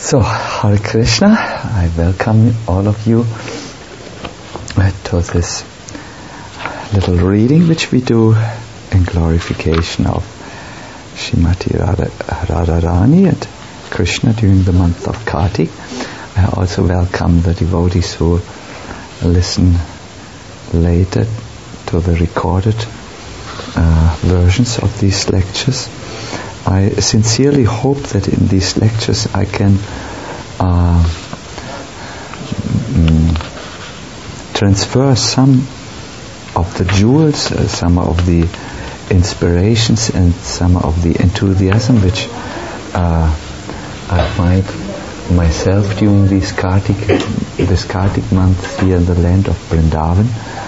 So, Hare Krishna, I welcome all of you to this little reading which we do in glorification of Srimati Radharani and Krishna during the month of Kartik. I also welcome the devotees who listen later to the recorded versions of these lectures. I sincerely hope that in these lectures I can transfer some of the jewels, some of the inspirations and some of the enthusiasm which I find myself during this Kartik month here in the land of Vrindavan.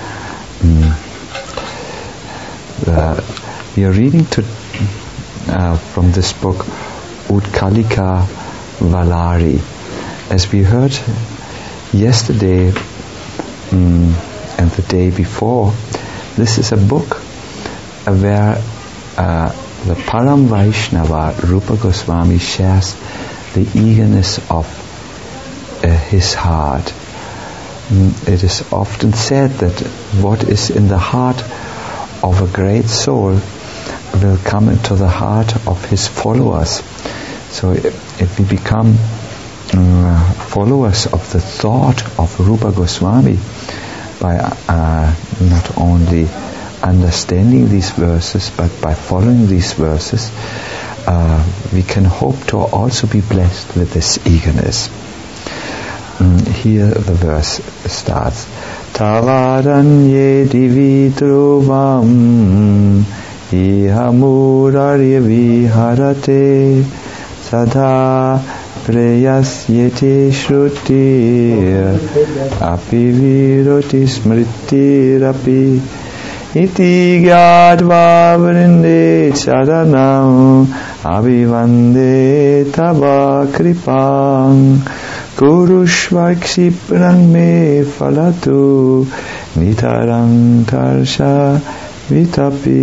We are reading from this book Utkalika Valari. As we heard yesterday and the day before, this is a book where the Param Vaishnava Rupa Goswami shares the eagerness of his heart. It is often said that what is in the heart of a great soul will come into the heart of his followers. So if we become followers of the thought of Rupa Goswami by not only understanding these verses but by following these verses, we can hope to also be blessed with this eagerness. Here the verse starts: Tavaranye divi dhruvam iha murarya viharate sadha preyasyate shrutir api viroti smritirapi iti gyadva vrinde charanam avivande tava kripam kurushva kshiprang me falatu nitarang tarsha vitapi.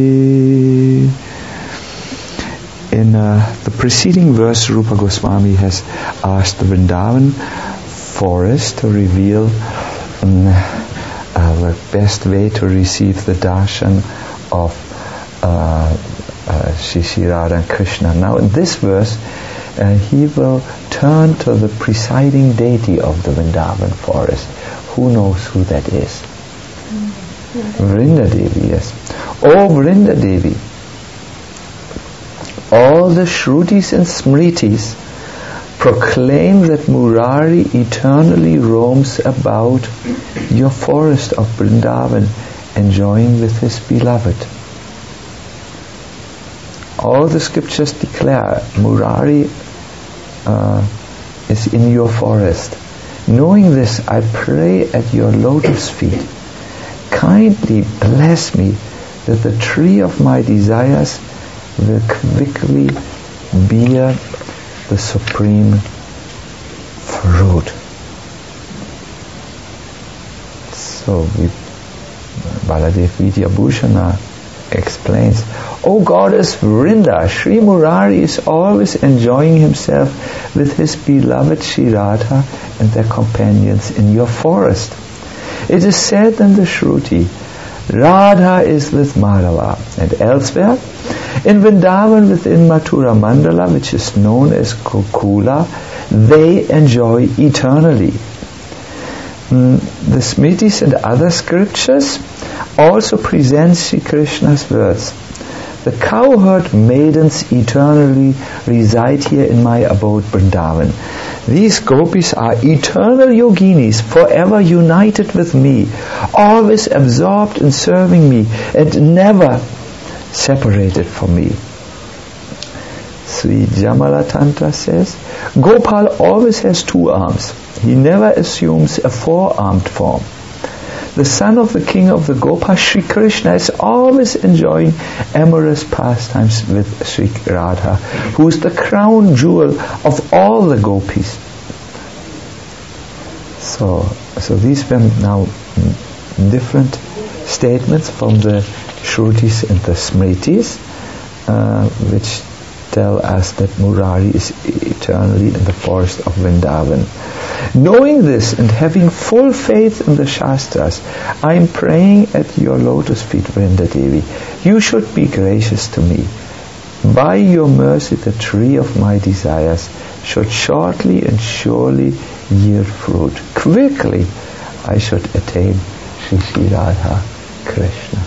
In the preceding verse, Rupa Goswami has asked the Vrindavan forest to reveal the best way to receive the darshan of Shri Radha and Krishna. Now in this verse, he will turn to the presiding deity of the Vrindavan forest. Who knows who that is? Vrinda Devi, yes. Oh Vrinda Devi, all the Shrutis and Smritis proclaim that Murari eternally roams about your forest of Vrindavan, enjoying with his beloved. All the scriptures declare Murari is in your forest. Knowing this, I pray at your lotus feet. Kindly bless me that the tree of my desires will quickly bear the supreme fruit. So Baladev Vidyabhushana explains, O Goddess Vrinda, Sri Murari is always enjoying himself with his beloved Sri Radha and their companions in your forest. It is said in the Shruti, Radha is with Madhava, and elsewhere, in Vrindavan within Mathura Mandala, which is known as Gokula, they enjoy eternally. The Smritis and other scriptures also present Sri Krishna's words. The cowherd maidens eternally reside here in my abode Vrindavan. These gopis are eternal yoginis, forever united with me, always absorbed in serving me, and never separated from me. Sri Jamala Tantra says, Gopal always has two arms. He never assumes a four-armed form. The son of the king of the Gopas, Sri Krishna, is always enjoying amorous pastimes with Sri Radha, who is the crown jewel of all the gopis. So these were now different statements from the Shrutis and the Smritis, which tell us that Murari is eternally in the forest of Vrindavan. Knowing this and having full faith in the Shastras, I am praying at your lotus feet, Vrindadevi. You should be gracious to me. By your mercy, the tree of my desires should shortly and surely yield fruit. Quickly I should attain Shri Radha Krishna.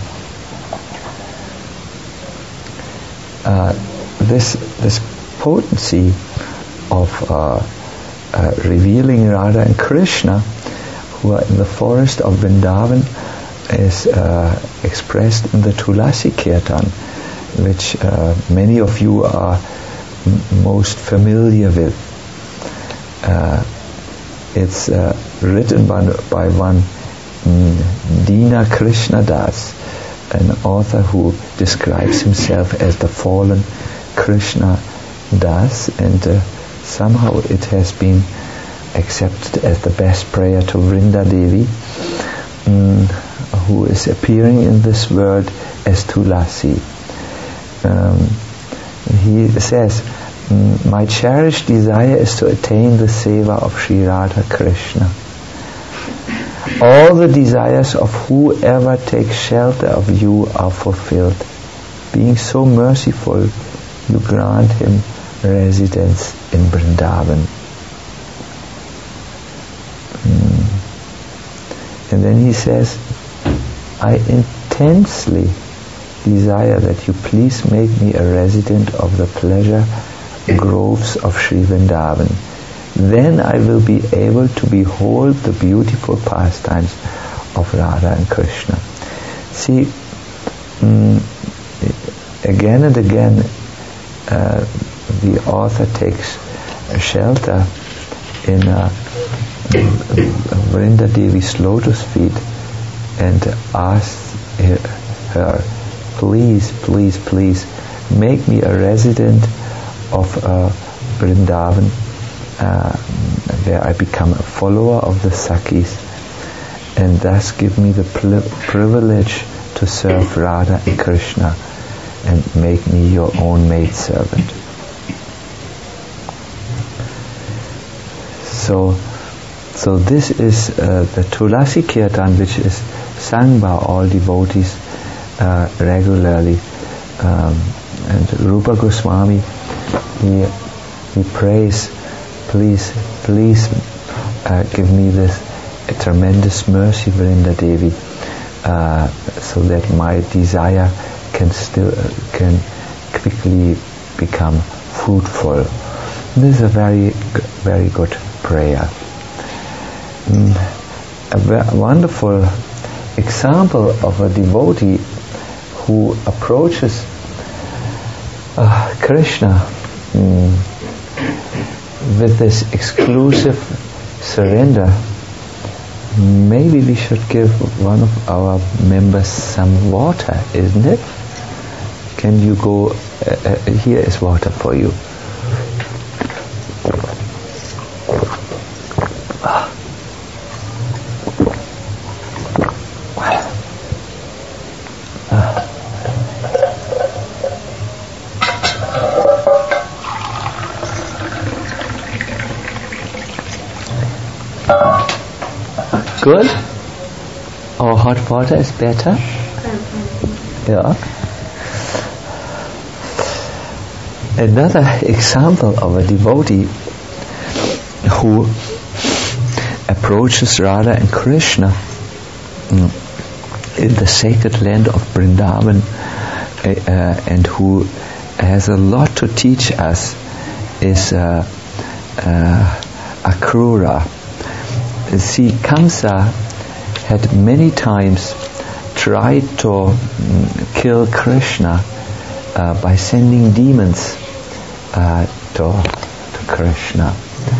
This potency of revealing Radha and Krishna, who are in the forest of Vrindavan, is expressed in the Tulasi Kirtan, which many of you are most familiar with. It's written by one Dina Krishna Das, an author who describes himself as the fallen Krishna Das, and somehow it has been accepted as the best prayer to Vrinda Devi, who is appearing in this world as Tulasi. He says, my cherished desire is to attain the seva of Sri Radha Krishna. All the desires of whoever takes shelter of you are fulfilled. Being so merciful, you grant him residence in Vrindavan. And then he says, I intensely desire that you please make me a resident of the pleasure groves of Sri Vrindavan. Then I will be able to behold the beautiful pastimes of Radha and Krishna. See, again and again the author takes shelter in Vrinda Devi's lotus feet and asks her, please, please, please make me a resident of Vrindavan, where I become a follower of the Sakhis, and thus give me the privilege to serve Radha and Krishna and make me your own maidservant. So this is the Tulasi Kirtan, which is sung by all devotees regularly. And Rupa Goswami, he prays, please give me this tremendous mercy, Vrinda Devi, so that my desire can quickly become fruitful. This is a very, very good prayer. A wonderful example of a devotee who approaches Krishna with this exclusive surrender. Maybe we should give one of our members some water, isn't it? Can you go? Here is water for you. Good? Or hot water is better? Yeah. Another example of a devotee who approaches Radha and Krishna in the sacred land of Vrindavan, and who has a lot to teach us, is Akrura. See, Kamsa had many times tried to kill Krishna by sending demons to Krishna.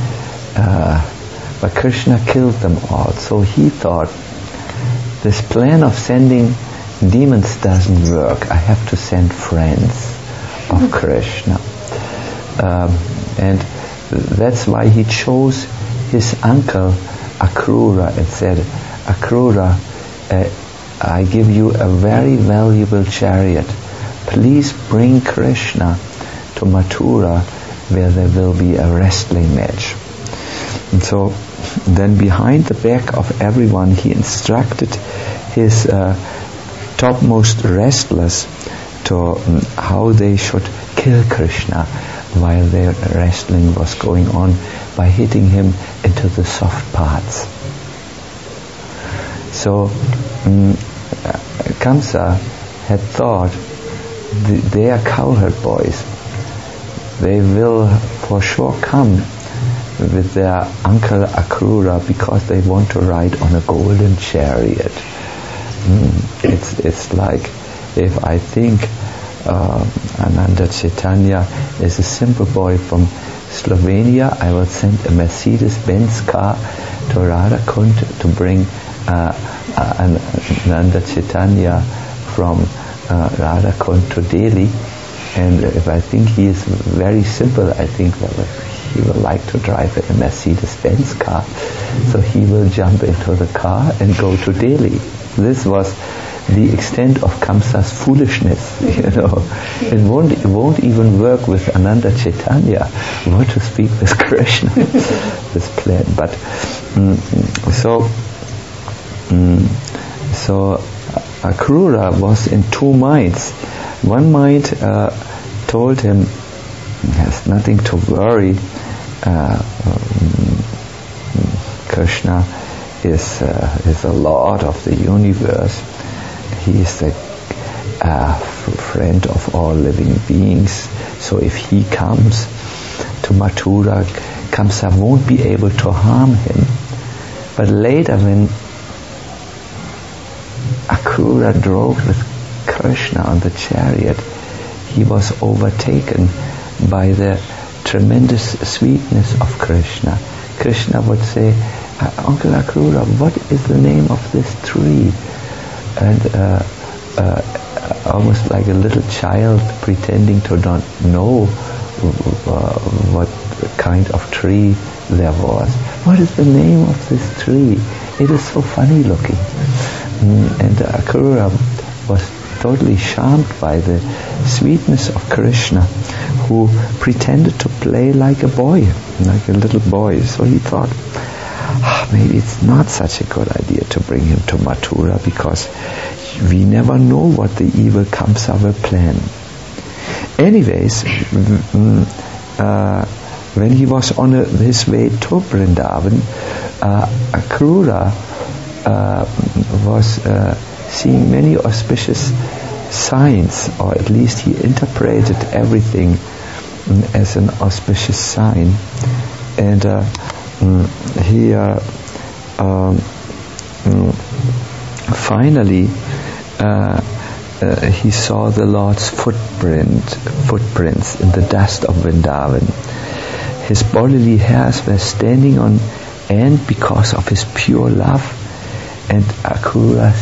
But Krishna killed them all. So he thought, this plan of sending demons doesn't work. I have to send friends of Krishna. And that's why he chose his uncle Akrura and said, Akrura, I give you a very valuable chariot. Please bring Krishna to to Mathura, where there will be a wrestling match. And so then behind the back of everyone he instructed his topmost wrestlers to how they should kill Krishna while their wrestling was going on, by hitting him into the soft parts. So Kamsa had thought they are cowherd boys. They will for sure come with their uncle Akrura because they want to ride on a golden chariot. It's like if I think Ananda Chaitanya is a simple boy from Slovenia, I will send a Mercedes-Benz car to Radhakund to bring Ananda Chaitanya from Radhakund to Delhi. And if I think he is very simple, I think that he will like to drive a Mercedes-Benz car. So he will jump into the car and go to Delhi. This was the extent of Kamsa's foolishness, It won't even work with Ananda Chaitanya. What to speak with Krishna? This plan. But so Akrura was in two minds. One mind told him, "There's nothing to worry. Krishna is the Lord of the universe. He is the friend of all living beings. So if he comes to Mathura, Kamsa won't be able to harm him." But later, when Akrura drove with Krishna on the chariot, he was overtaken by the tremendous sweetness of Krishna. Krishna would say, "Uncle Akrura, what is the name of this tree?" And almost like a little child pretending to not know what kind of tree there was. "What is the name of this tree? It is so funny looking." And Akrura was totally charmed by the sweetness of Krishna, who pretended to play like a boy, like a little boy. So he thought, maybe it's not such a good idea to bring him to Mathura, because we never know what the evil Kamsa will plan. Anyways, when he was on his way to Vrindavan, Akrura was seeing many auspicious signs, or at least he interpreted everything as an auspicious sign. And he finally he saw the Lord's footprints in the dust of Vrindavan. His bodily hairs were standing on end because of his pure love, and Akrura's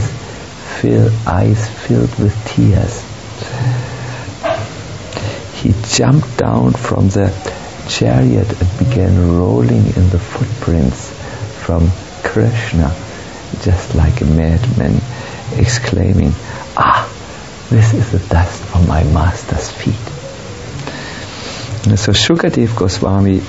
eyes filled with tears. He jumped down from the chariot and began rolling in the footprints from Krishna, just like a madman, exclaiming, this is the dust from my master's feet. And so Shukadev Goswami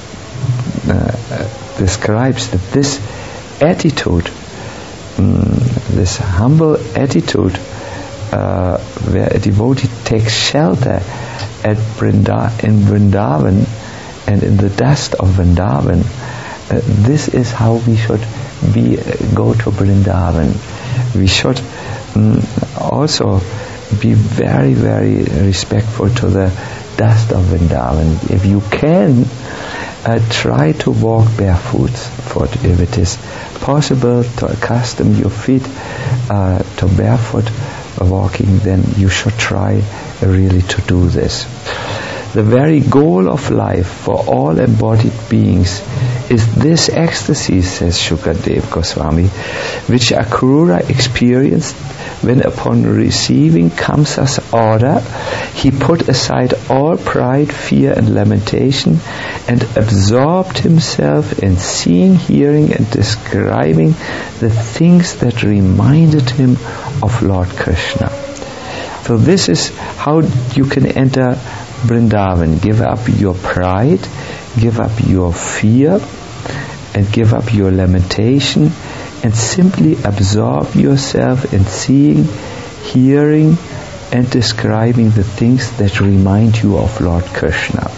describes that this attitude, this humble attitude, where a devotee takes shelter in Vrindavan and in the dust of Vrindavan, this is how we should go to Vrindavan. We should also be very, very respectful to the dust of Vrindavan. If you can, try to walk barefoot. If it is possible to accustom your feet to barefoot walking, then you should try really to do this. The very goal of life for all embodied beings is this ecstasy, says Shukadev Goswami, which Akrura experienced when, upon receiving Kamsa's order, he put aside all pride, fear and lamentation and absorbed himself in seeing, hearing and describing the things that reminded him of Lord Krishna. So this is how you can enter Vrindavan. Give up your pride, give up your fear, and give up your lamentation, and simply absorb yourself in seeing, hearing, and describing the things that remind you of Lord Krishna.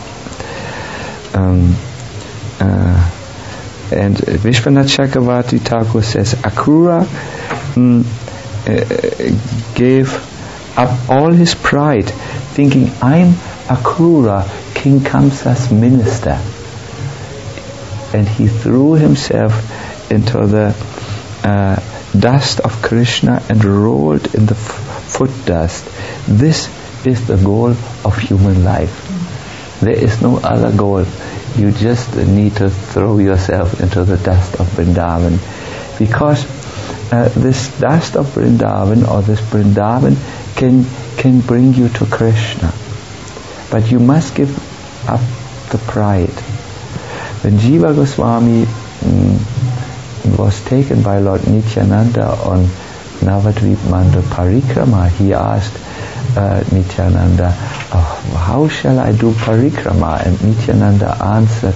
And Vishwanath Chakravarti Thakur says, Akrura gave up all his pride, thinking, I'm Akrura, King Kamsa's minister. And he threw himself into the dust of Krishna and rolled in the foot dust. This is the goal of human life. There is no other goal. You just need to throw yourself into the dust of Vrindavan, because this dust of Vrindavan, or this Vrindavan, can bring you to Krishna. But you must give up the pride. When Jiva Goswami was taken by Lord Nityananda on Navadvip Mandal Parikrama, he asked Nityananda, how shall I do Parikrama? And Nityananda answered,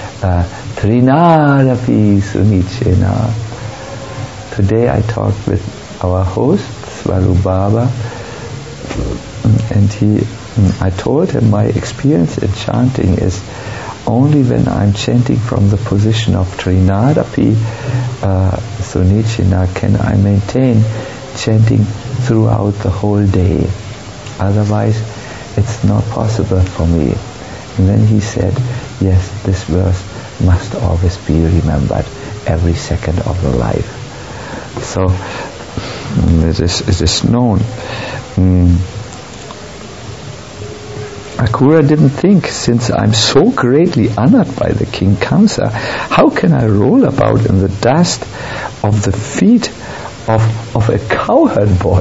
Trinadapi Sunichena. Today I talked with our host, Swarup Baba, and I told him my experience in chanting is only when I'm chanting from the position of Trinadapi Sunichena can I maintain chanting throughout the whole day. Otherwise, it's not possible for me. And then he said, yes, this verse must always be remembered every second of the life. So it is known. Akrura didn't think, since I'm so greatly honored by the King Kamsa, how can I roll about in the dust of the feet of a cowherd boy?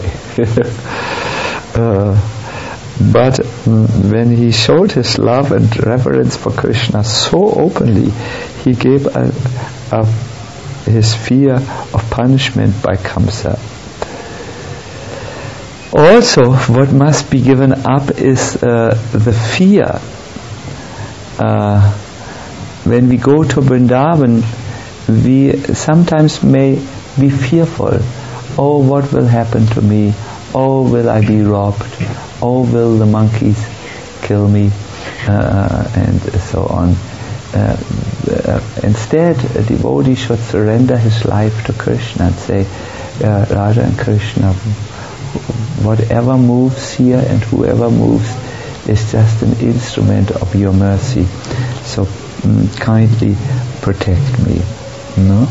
But when he showed his love and reverence for Krishna so openly, he gave up his fear of punishment by Kamsa. Also, what must be given up is the fear. When we go to Vrindavan, we sometimes may be fearful. Oh, what will happen to me? Oh, will I be robbed? Oh, will the monkeys kill me? And so on. Instead, a devotee should surrender his life to Krishna and say, Radha and Krishna, whatever moves here and whoever moves is just an instrument of your mercy. So kindly protect me. No?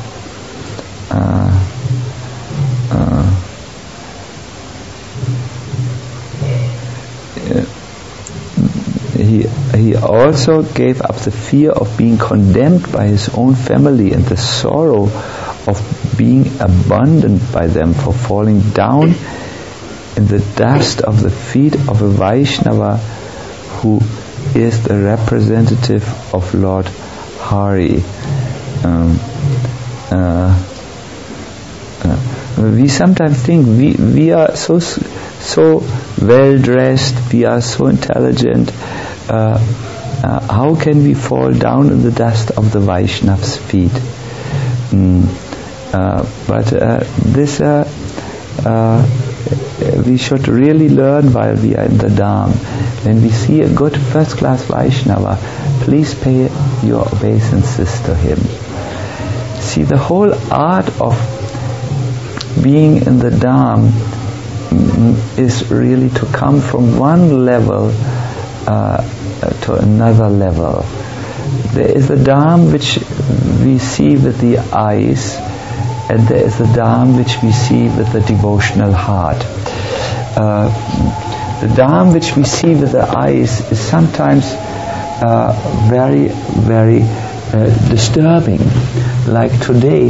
He also gave up the fear of being condemned by his own family and the sorrow of being abandoned by them for falling down in the dust of the feet of a Vaishnava who is the representative of Lord Hari. We sometimes think we are so well dressed, we are so intelligent. How can we fall down in the dust of the Vaishnav's feet? But this we should really learn while we are in the Dham. When we see a good first-class Vaishnava, please pay your obeisances to him. See, the whole art of being in the Dham is really to come from one level to another level. There is the Dham which we see with the eyes, and there is the Dham which we see with the devotional heart. The Dham which we see with the eyes is sometimes very, very disturbing. Like today,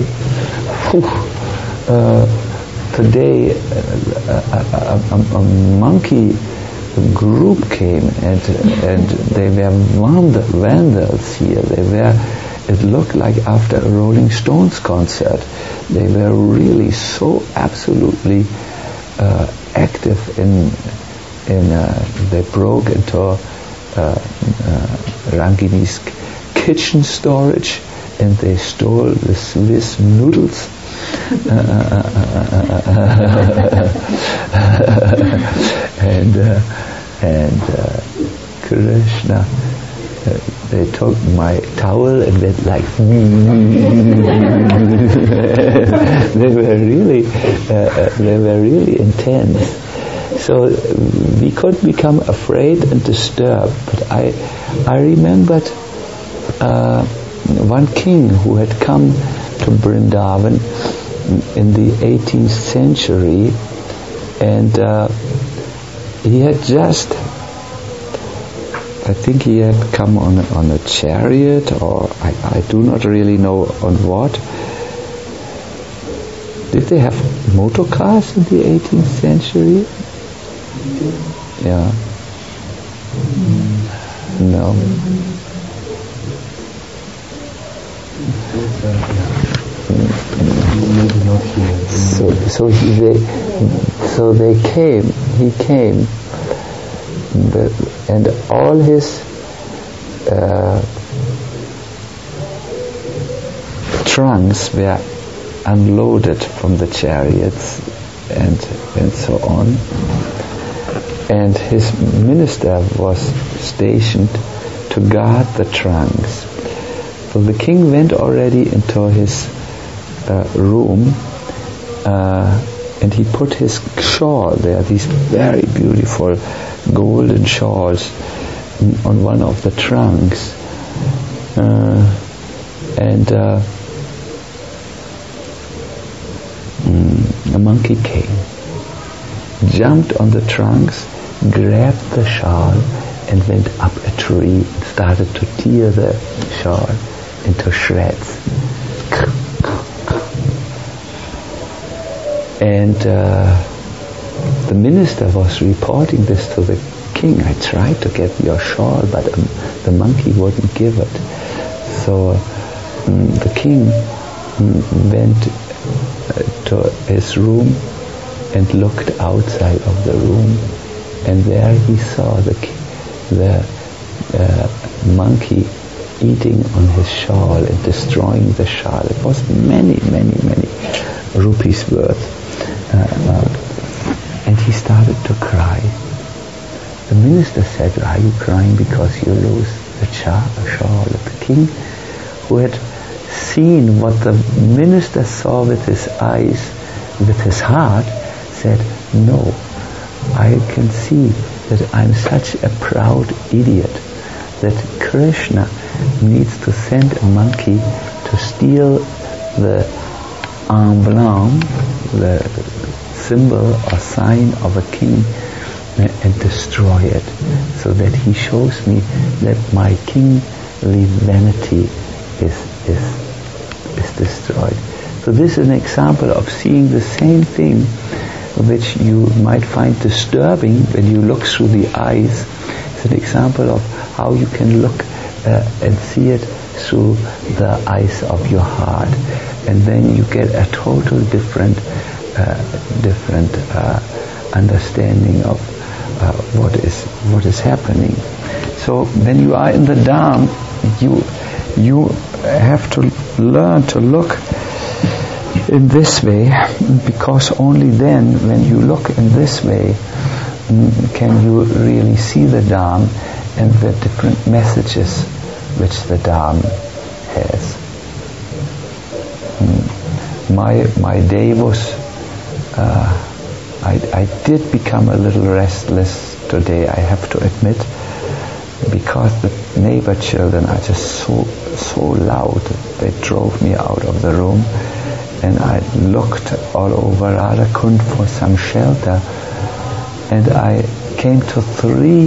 a monkey group came and they were vandals here. It looked like after a Rolling Stones concert. They were really so absolutely active they broke into Rangini's kitchen storage, and they stole the Swiss noodles. and Krishna, they took my towel and went like they were really intense. So we could become afraid and disturbed. But I remembered one king who had come to Vrindavan in the 18th century, and he had just, I think he had come on a chariot, or I do not really know on what. Did they have motor cars in the 18th century? Yeah. No. So they came. He came, and all his trunks were unloaded from the chariots and so on. And his minister was stationed to guard the trunks. So the king went already into his room, and he put his shawl there, these very beautiful golden shawls, on one of the trunks. A monkey came, jumped on the trunks, grabbed the shawl, and went up a tree and started to tear the shawl into shreds. And the minister was reporting this to the king. I tried to get your shawl, but the monkey wouldn't give it. So the king went to his room and looked outside of the room, and there he saw the monkey eating on his shawl and destroying the shawl. It was many rupees worth. And he started to cry. The minister said, "Are you crying because you lose the shawl?" The king, who had seen what the minister saw with his eyes, with his heart, said, "No, I can see that I'm such a proud idiot that Krishna needs to send a monkey to steal the emblem, the symbol or sign of a king, and destroy it, so that he shows me that my kingly vanity is destroyed." So this is an example of seeing the same thing, which you might find disturbing when you look through the eyes. It's an example of how you can look and see it through the eyes of your heart, and then you get a total different understanding of what is happening. So when you are in the Dham, you have to learn to look in this way, because only then, when you look in this way, can you really see the Dham and the different messages which the Dham has. My day was, I did become a little restless today, I have to admit, because the neighbor children are just so loud. They drove me out of the room, and I looked all over Radhakund for some shelter, and I came to 3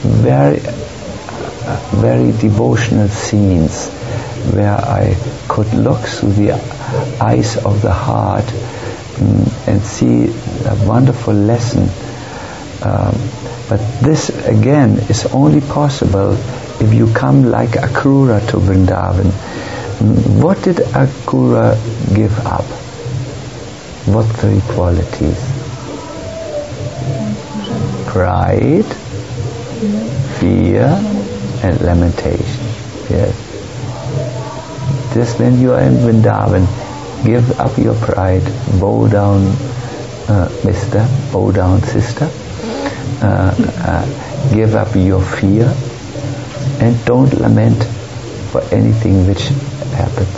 very devotional scenes where I could look through the eyes of the heart and see a wonderful lesson. But this again is only possible if you come like Akrura to Vrindavan. What did Akrura give up? What 3 qualities? Pride, fear and lamentation. Yes. Just when you are in Vrindavan, give up your pride, bow down, mister, bow down, sister, give up your fear, and don't lament for anything which happens.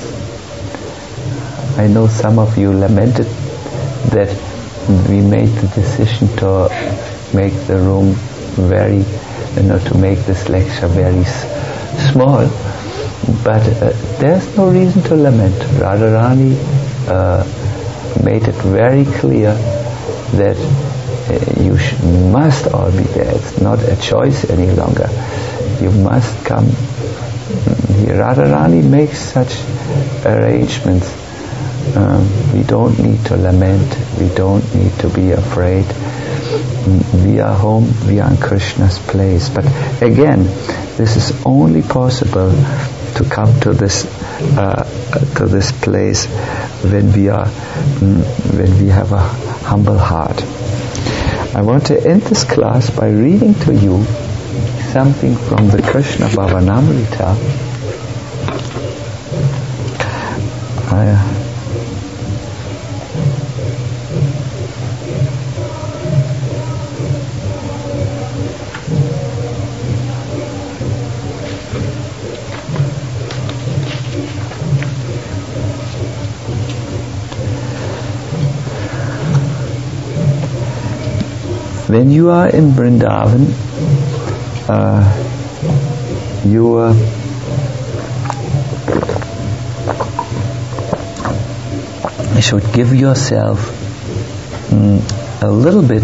I know some of you lamented that we made the decision to make the room very, to make this lecture very small, but there's no reason to lament. Radharani made it very clear that you must all be there. It's not a choice any longer. You must come. Radharani makes such arrangements. We don't need to lament. We don't need to be afraid. We are home. We are in Krishna's place. But again, this is only possible to come to this place when we have a humble heart. I want to end this class by reading to you something from the Krishna Bhavanamrita. When you are in Vrindavan, you should give yourself a little bit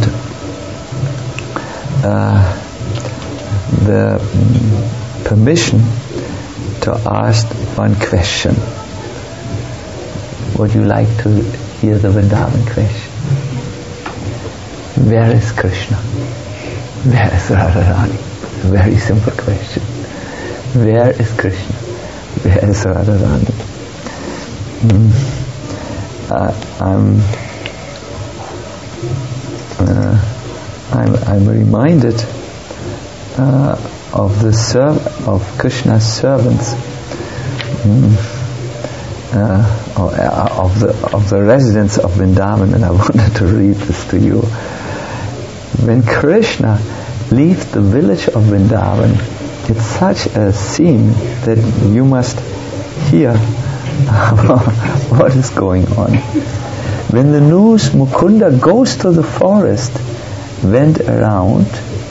the permission to ask one question. Would you like to hear the Vrindavan question? Where is Krishna? Where is Radharani? A very simple question. Where is Krishna? Where is Radharani? I'm reminded of Krishna's servants, of the residents of Vrindavan, and I wanted to read this to you. When Krishna leaves the village of Vrindavan, it's such a scene that you must hear what is going on. When the news Mukunda goes to the forest went around,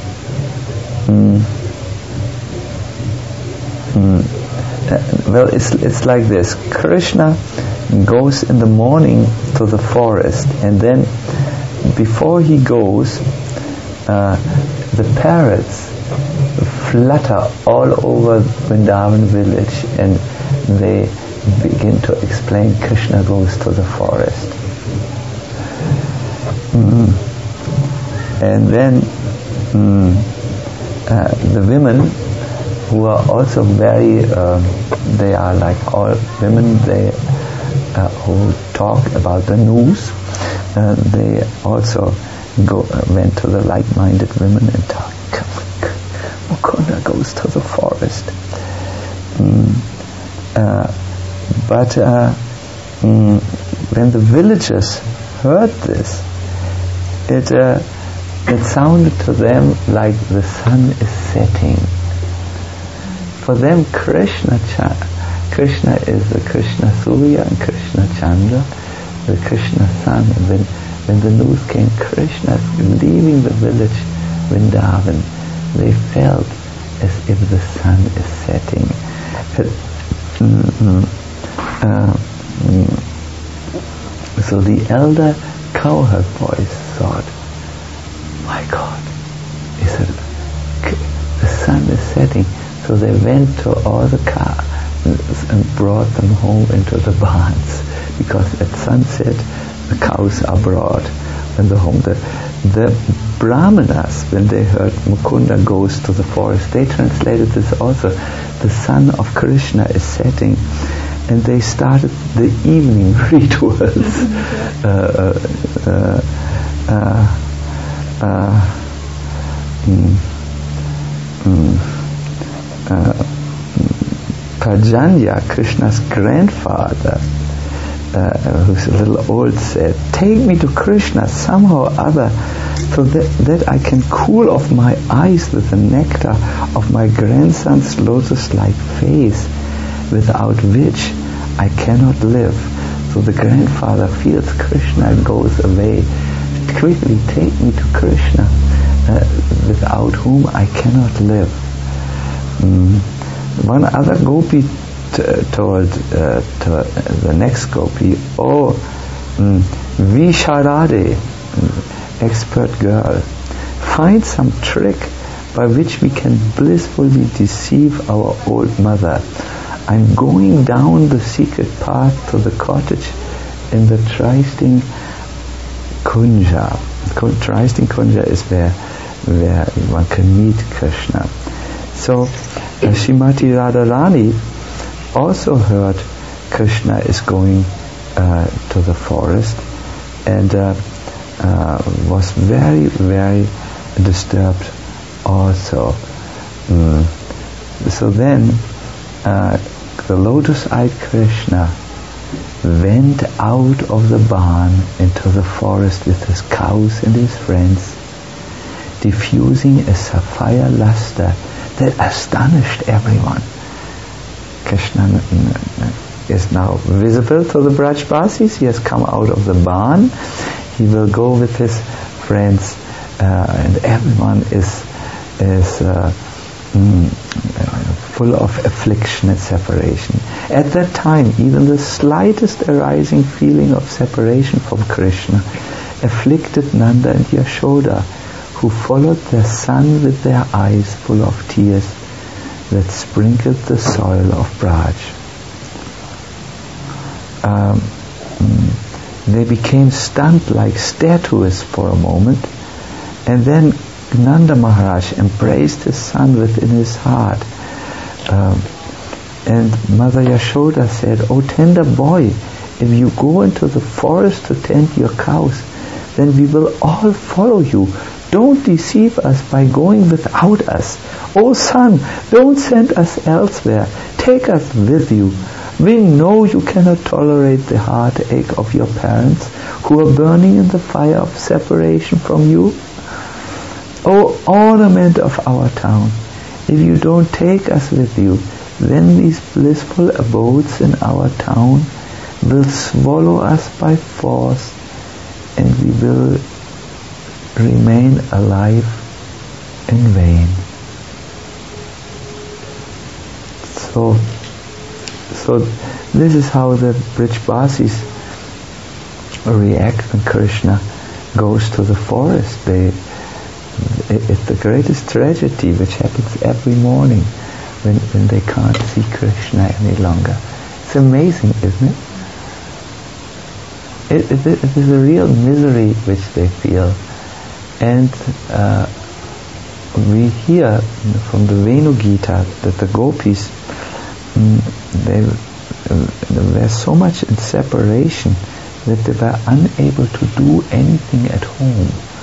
well, it's like this. Krishna goes in the morning to the forest, and then before he goes, the parrots flutter all over Vrindavan village, and they begin to explain Krishna goes to the forest. And then the women, who are also very, they are like all women, they who talk about the news, they also went to the like-minded women and talked. Mukunda goes to the forest. But when the villagers heard this, it sounded to them like the sun is setting. For them, Krishna is the Krishna Surya and Krishna Chandra, the Krishna sun. And when the news came, Krishna is leaving the village Vrindavan, they felt as if the sun is setting. So the elder cowherd boys thought, my God, the sun is setting. So they went to all the cows and brought them home into the barns, because at sunset the cows are brought in the home. The Brahmanas, when they heard Mukunda goes to the forest, they translated this also, the sun of Krishna is setting, and they started the evening rituals. Prajanya, Krishna's grandfather, who's a little old, said, "Take me to Krishna somehow or other, so that I can cool off my eyes with the nectar of my grandson's lotus-like face, without which I cannot live." So the grandfather feels Krishna and goes away. "Quickly take me to Krishna, without whom I cannot live." One other gopi told the next gopi, "Oh, Visharade, expert girl, find some trick by which we can blissfully deceive our old mother. I'm going down the secret path to the cottage in the Tristing Kunja." Tristing Kunja is where one can meet Krishna. So Srimati Radharani also heard Krishna is going to the forest, and was very, very disturbed also. So then the lotus-eyed Krishna went out of the barn into the forest with his cows and his friends, diffusing a sapphire luster that astonished everyone. Krishna is now visible to the Brajbasis. He has come out of the barn. He will go with his friends, and everyone is full of affliction and separation. At that time, even the slightest arising feeling of separation from Krishna afflicted Nanda and Yashoda, who followed their son with their eyes full of tears that sprinkled the soil of Braj. They became stunned like statues for a moment, and then Nanda Maharaj embraced his son within his heart. And Mother Yashoda said, "O tender boy, if you go into the forest to tend your cows, then we will all follow you. Don't deceive us by going without us. O son, don't send us elsewhere. Take us with you. We know you cannot tolerate the heartache of your parents who are burning in the fire of separation from you. O ornament of our town, if you don't take us with you, then these blissful abodes in our town will swallow us by force, and we will remain alive in vain." So this is how the Brajbasis react when Krishna goes to the forest. It's the greatest tragedy which happens every morning when they can't see Krishna any longer. It's amazing, isn't it? It is a real misery which they feel. And we hear from the Venu Gita that the gopis, they were so much in separation that they were unable to do anything at home.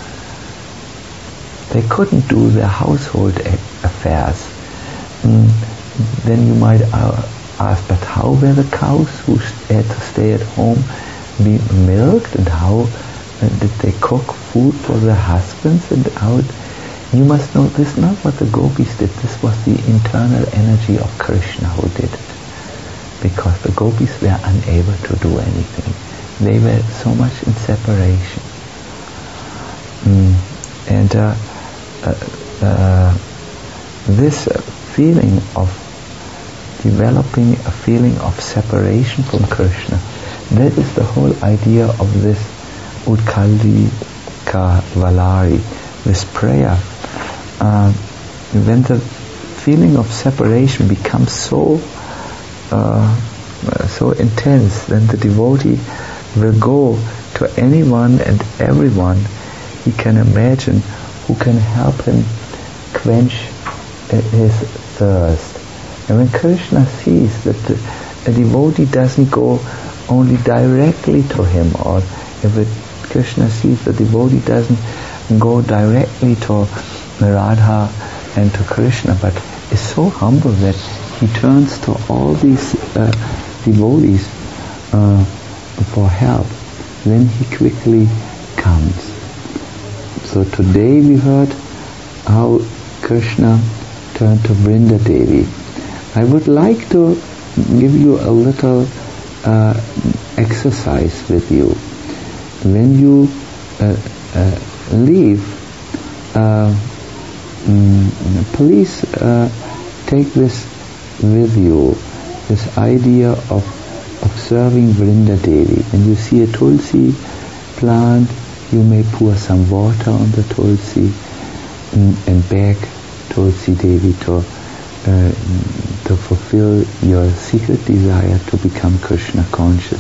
They couldn't do their household affairs. Then you might ask, but how were the cows who had to stay at home be milked, and how did they cook food for their husbands, and how? You must know this is not what the gopis did. This was the internal energy of Krishna who did it, because the gopis were unable to do anything. They were so much in separation. And this feeling of developing a feeling of separation from Krishna, that is the whole idea of this Utkalika Valari, this prayer. When the feeling of separation becomes so intense, then the devotee will go to anyone and everyone he can imagine who can help him quench his thirst. And when Krishna sees that a devotee doesn't go only directly to him, or if Krishna sees the devotee doesn't go directly to Radha and to Krishna, but is so humble that he turns to all these devotees for help. Then he quickly comes. So today we heard how Krishna turned to Vrinda Devi. I would like to give you a little exercise with you. When you leave, please take this with you, this idea of observing Vrinda Devi. When you see a tulsi plant, you may pour some water on the tulsi and beg Tulsi Devi to fulfill your secret desire to become Krishna conscious.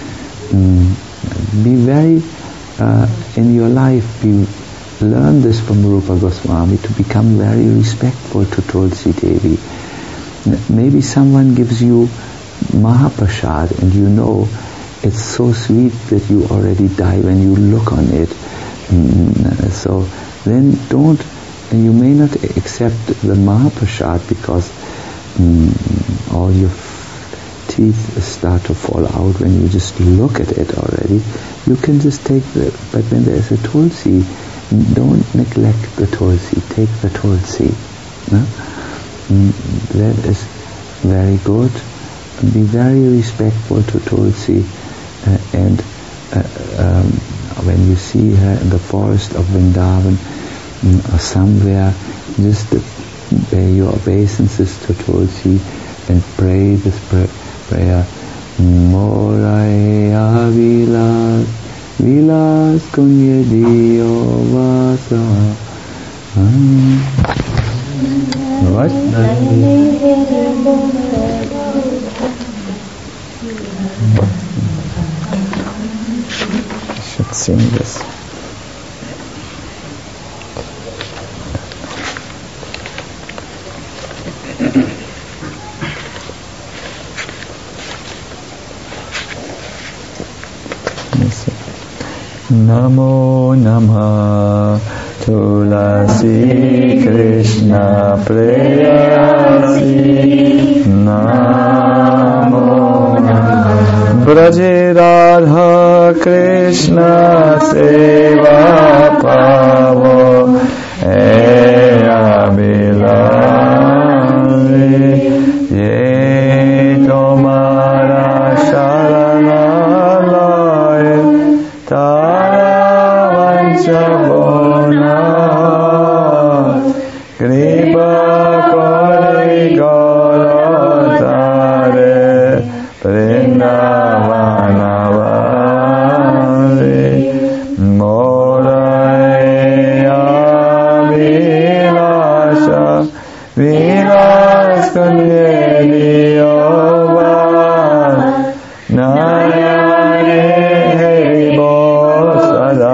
Be very, in your life, learn this from Rupa Goswami, to become very respectful to Tulsi Devi. Maybe someone gives you Mahaprasad and you know it's so sweet that you already die when you look on it. So then don't, and you may not accept the Mahaprasad because all your teeth start to fall out when you just look at it already. You can just take but when there's a tulsi, don't neglect the tulsi, take the tulsi. No? That is very good. Be very respectful to Tulsi, and when you see her in the forest of Vrindavan or somewhere, just pay your obeisances to Tulsi and pray this prayer. Moraya vilas, vilas kunye diyo vasa. What? I should sing this. Namo Namah Tulasi Krishna Preyasi Namo Namah Braje Radha Krishna Seva Pavo Abhilali Ye Tomara Sharana Chabona Kripa Kori Golotare Vrindavanavali Moraya Vilasha Vilas Kunyediyova Narayane Haribo Sada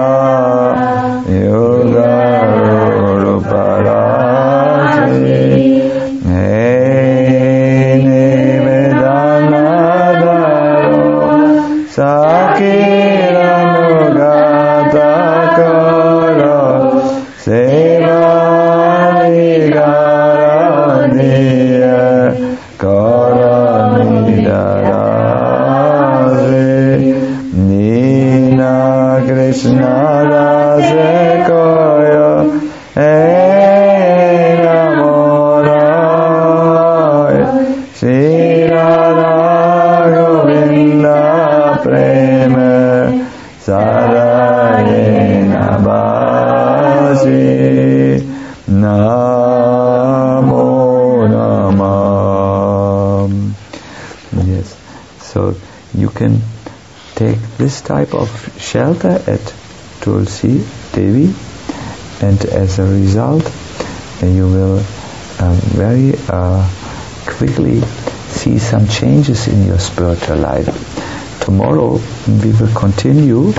this type of shelter at Tulsi Devi, and as a result you will very quickly see some changes in your spiritual life. Tomorrow we will continue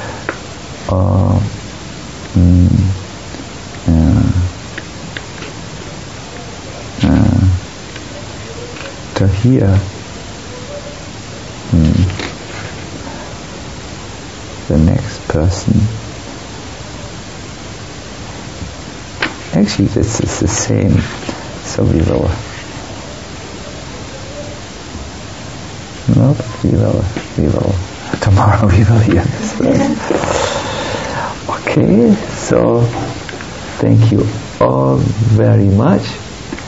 to hear the next person. Actually, this is the same. So we will. No, we will. Tomorrow we will hear this. Okay, so thank you all very much.